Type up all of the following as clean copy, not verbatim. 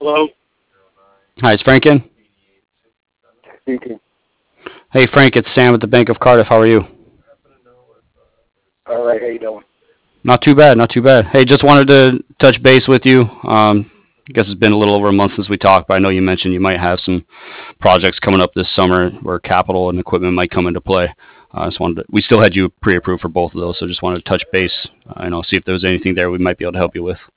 Hello? Hi, it's Frank in. Speaking. Hey, Frank, it's Sam at the Bank of Cardiff. How are you? All right, how you doing? Not too bad, not too bad. Hey, just wanted to touch base with you. I guess it's been a little over a month since we talked, but I know you mentioned you might have some projects coming up this summer where capital and equipment might come into play. We still had you pre-approved for both of those, so just wanted to touch base. See if there was anything there we might be able to help you with.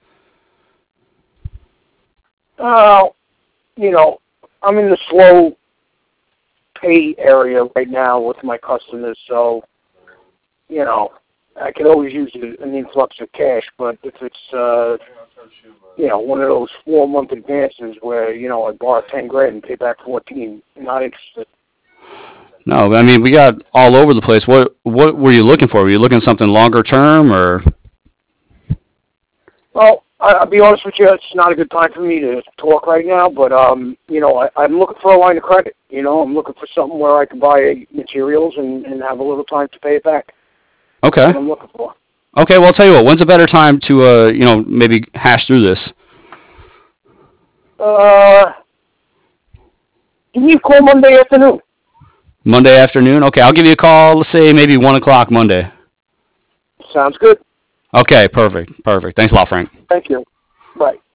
Uh, you know, I'm in the slow pay area right now with my customers, so, I could always use an influx of cash, but if it's, one of those 4-month advances where, I borrow 10 grand and pay back 14, not interested. No, I mean we got all over the place. What were you looking for? Were you looking something longer term or? Well, I'll be honest with you, it's not a good time for me to talk right now, but, I'm looking for a line of credit. I'm looking for something where I can buy materials and have a little time to pay it back. Okay. That's what I'm looking for. Okay, well, I'll tell you what. When's a better time to, maybe hash through this? Give me a call Monday afternoon. Monday afternoon? Okay, I'll give you a call, let's say maybe 1 o'clock Monday. Sounds good. Okay, perfect. Thanks a lot, Frank. Thank you. Bye.